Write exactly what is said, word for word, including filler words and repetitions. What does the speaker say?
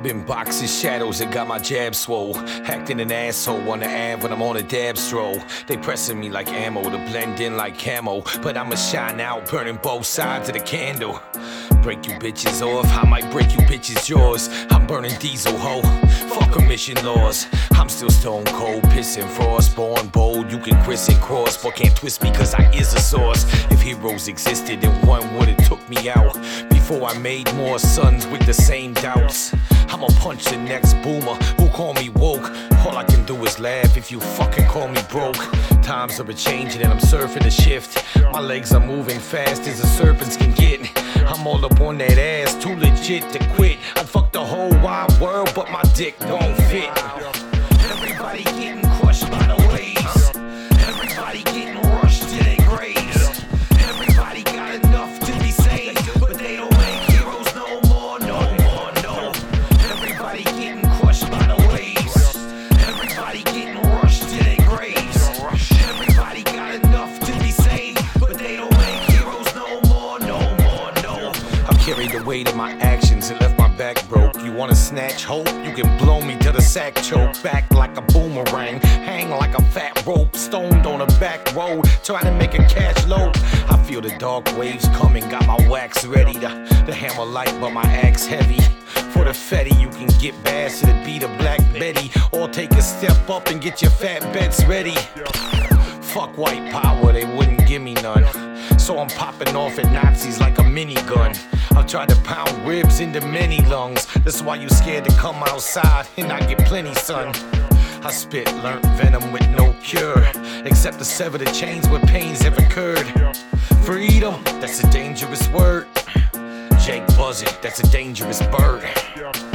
Been boxing shadows and got my jab swole. Acting an asshole on the ad when I'm on a dab stroll. They pressing me like ammo to blend in like camo, but I'ma shine out, burning both sides of the candle. Break you bitches off, I might break you bitches yours. I'm burning diesel, ho, fuck emission laws. I'm still stone cold, pissing frost. Born bold, you can criss and cross, but can't twist me cause I is a source. If heroes existed, then one would've took me out before I made more sons with the same doubts. I'ma punch the next boomer who call me woke. All I can do is laugh if you fucking call me broke. Times are a-changing and I'm surfing the shift. My legs are moving fast as the serpents can get. I'm all up on that ass, too legit to quit. I'd fuck the whole wide world, but my dick won't fit. Everybody getting crushed by the waves. Everybody getting rushed to their graves. Everybody got enough to be saved, but they don't make heroes no more, no more, no. Everybody getting crushed by the waves. Everybody getting rushed to their graves. Everybody got enough to be saved, but they don't make heroes no more, no more, no. I carried the weight of my actions and left my back broke. You wanna snatch hope? You can blow me to the sack choke. Back like a boomerang, hang like a fat rope. Stoned on a back road, trying to make a cash load. I feel the dark waves coming, got my wax ready. The, the hammer light, but my axe heavy. For the fetty, you can get bass to the beat of Black Betty, or take a step up and get your fat bets ready. Fuck white power, they wouldn't give me none. So I'm popping off at Nazis like a minigun. I've tried to pound ribs into many lungs. That's why you scared to come outside and I get plenty sun. I spit learnt venom with no cure, except to sever the chains where pains have occurred. Freedom, that's a dangerous word. Jake Buzzard, that's a dangerous bird.